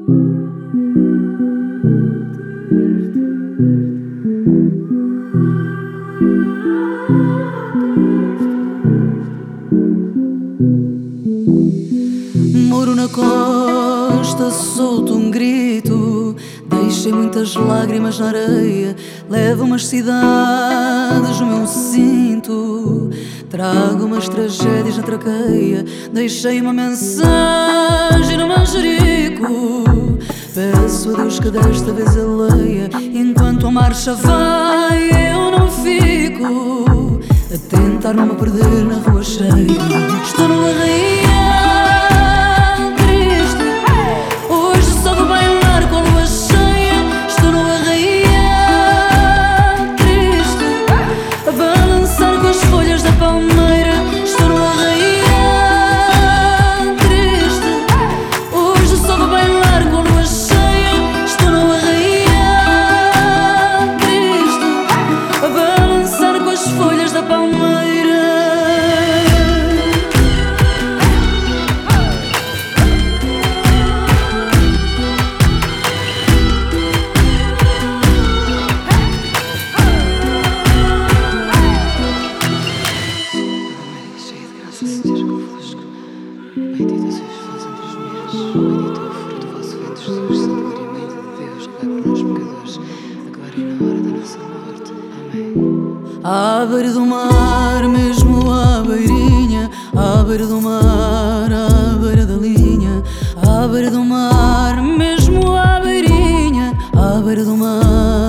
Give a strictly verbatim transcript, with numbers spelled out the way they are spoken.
Moro na costa, solto um grito, deixei muitas lágrimas na areia, levo umas cidades no meu cinto, trago umas tragédias na traqueia, deixei uma mensagem no manjerico. Peço a Deus que desta vez ele leia, enquanto a marcha vai eu não fico a tentar não me perder na rua cheia. Estou no arraial bendita sois vós entre as mulheres, bendito é o fruto do vosso ventre, Jesus. Santa Maria, Mãe de Deus, rogai por nós, pecadores, agora e na hora da nossa morte. Amém. À beira do mar, mesmo à beirinha, à beira do mar, à beira da linha, à beira do mar, mesmo à beirinha, à beira do mar.